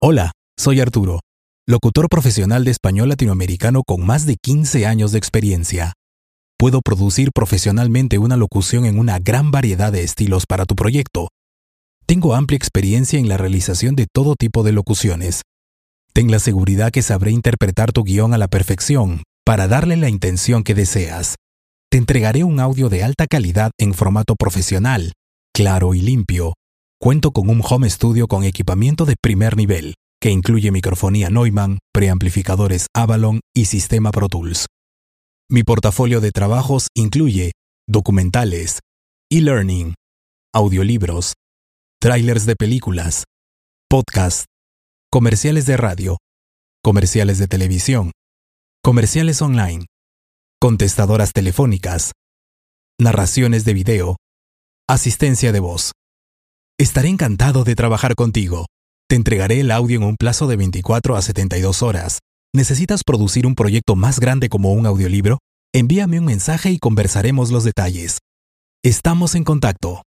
Hola, soy Arturo, locutor profesional de español latinoamericano con más de 15 años de experiencia. Puedo producir profesionalmente una locución en una gran variedad de estilos para tu proyecto. Tengo amplia experiencia en la realización de todo tipo de locuciones. Ten la seguridad que sabré interpretar tu guión a la perfección para darle la intención que deseas. Te entregaré un audio de alta calidad en formato profesional, claro y limpio. Cuento con un home studio con equipamiento de primer nivel, que incluye microfonía Neumann, preamplificadores Avalon y sistema Pro Tools. Mi portafolio de trabajos incluye documentales, e-learning, audiolibros, trailers de películas, podcasts, comerciales de radio, comerciales de televisión, comerciales online, contestadoras telefónicas, narraciones de video, asistencia de voz. Estaré encantado de trabajar contigo. Te entregaré el audio en un plazo de 24 a 72 horas. ¿Necesitas producir un proyecto más grande como un audiolibro? Envíame un mensaje y conversaremos los detalles. Estamos en contacto.